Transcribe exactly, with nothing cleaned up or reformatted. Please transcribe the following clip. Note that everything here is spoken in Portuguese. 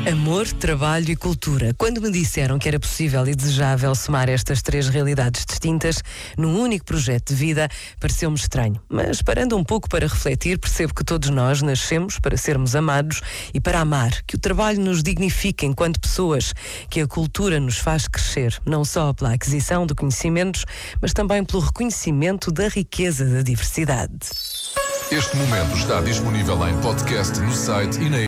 Amor, trabalho e cultura. Quando me disseram que era possível e desejável somar estas três realidades distintas num único projeto de vida, pareceu-me estranho. Mas parando um pouco para refletir, percebo que todos nós nascemos para sermos amados e para amar, que o trabalho nos dignifica enquanto pessoas, que a cultura nos faz crescer, não só pela aquisição de conhecimentos, mas também pelo reconhecimento da riqueza da diversidade. Este momento está disponível em podcast no site e na